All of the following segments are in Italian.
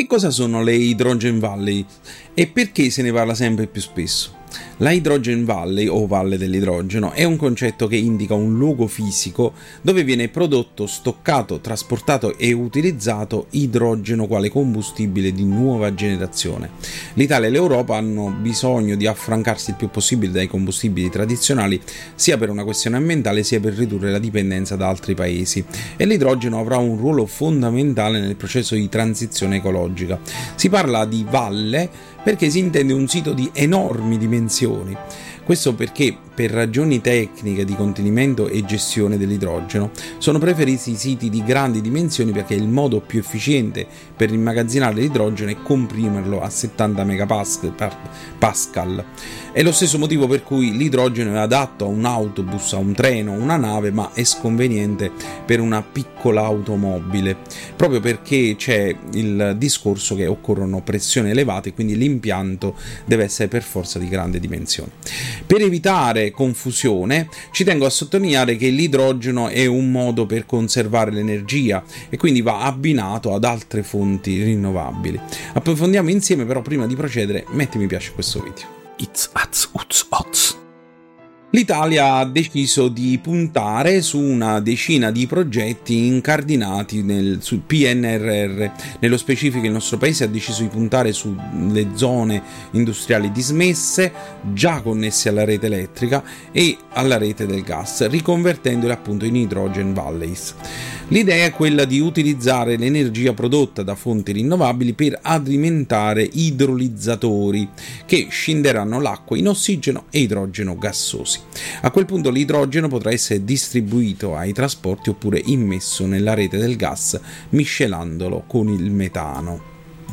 Che cosa sono le Hydrogen Valley e perché se ne parla sempre più spesso? La Hydrogen Valley, o Valle dell'Idrogeno, è un concetto che indica un luogo fisico dove viene prodotto, stoccato, trasportato e utilizzato idrogeno quale combustibile di nuova generazione. L'Italia e l'Europa hanno bisogno di affrancarsi il più possibile dai combustibili tradizionali, sia per una questione ambientale sia per ridurre la dipendenza da altri paesi, e l'idrogeno avrà un ruolo fondamentale nel processo di transizione ecologica. Si parla di valle perché si intende un sito di enormi dimensioni. Questo perché, per ragioni tecniche di contenimento e gestione dell'idrogeno, sono preferiti siti di grandi dimensioni perché il modo più efficiente per immagazzinare l'idrogeno è comprimerlo a 70 megapascal. È lo stesso motivo per cui l'idrogeno è adatto a un autobus, a un treno, a una nave, ma è sconveniente per una piccola automobile, proprio perché c'è il discorso che occorrono pressioni elevate, quindi l'impianto deve essere per forza di grande dimensione. Per evitare confusione, ci tengo a sottolineare che l'idrogeno è un modo per conservare l'energia e quindi va abbinato ad altre fonti rinnovabili. Approfondiamo insieme, però prima di procedere metti mi piace a questo video. L'Italia ha deciso di puntare su una decina di progetti incardinati sul PNRR. Nello specifico il nostro paese ha deciso di puntare sulle zone industriali dismesse, già connesse alla rete elettrica e alla rete del gas, riconvertendole appunto in Hydrogen Valleys. L'idea è quella di utilizzare l'energia prodotta da fonti rinnovabili per alimentare idrolizzatori che scinderanno l'acqua in ossigeno e idrogeno gassosi. A quel punto l'idrogeno potrà essere distribuito ai trasporti oppure immesso nella rete del gas miscelandolo con il metano.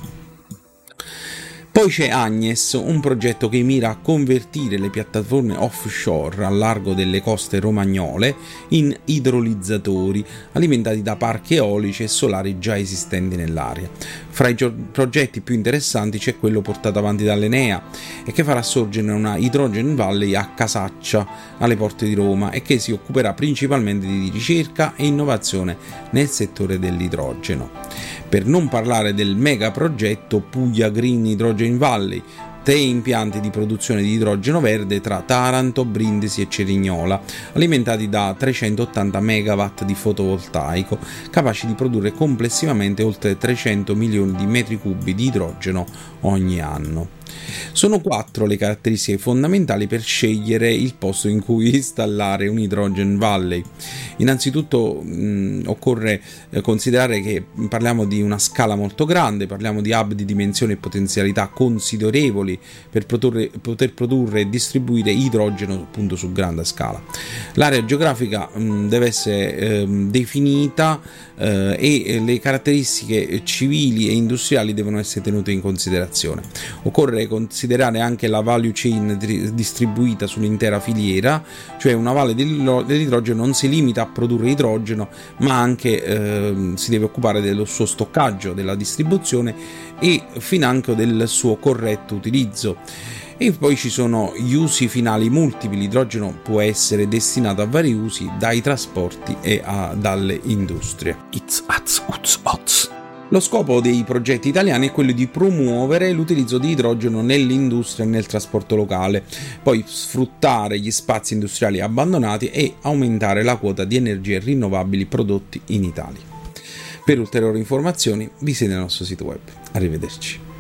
Poi c'è Agnes, un progetto che mira a convertire le piattaforme offshore al largo delle coste romagnole in idrolizzatori alimentati da parchi eolici e solari già esistenti nell'area. Fra i progetti più interessanti c'è quello portato avanti dall'Enea e che farà sorgere una Hydrogen Valley a Casaccia, alle porte di Roma, e che si occuperà principalmente di ricerca e innovazione nel settore dell'idrogeno. Per non parlare del mega progetto Puglia Green Hydrogen Valley, 3 impianti di produzione di idrogeno verde tra Taranto, Brindisi e Cerignola, alimentati da 380 megawatt di fotovoltaico, capaci di produrre complessivamente oltre 300 milioni di metri cubi di idrogeno ogni anno. Sono 4 le caratteristiche fondamentali per scegliere il posto in cui installare un Hydrogen Valley. Innanzitutto occorre considerare che parliamo di una scala molto grande, parliamo di hub di dimensioni e potenzialità considerevoli per poter produrre e distribuire idrogeno appunto su grande scala. L'area geografica deve essere definita e le caratteristiche civili e industriali devono essere tenute in considerazione. Occorre considerare anche la value chain distribuita sull'intera filiera, cioè una valle dell'idrogeno non si limita a produrre idrogeno, ma anche si deve occupare dello suo stoccaggio, della distribuzione e finanche del suo corretto utilizzo. E poi ci sono gli usi finali multipli. L'idrogeno può essere destinato a vari usi, dai trasporti e dalle industrie. Lo scopo dei progetti italiani è quello di promuovere l'utilizzo di idrogeno nell'industria e nel trasporto locale, poi sfruttare gli spazi industriali abbandonati e aumentare la quota di energie rinnovabili prodotti in Italia. Per ulteriori informazioni visita il nostro sito web. Arrivederci.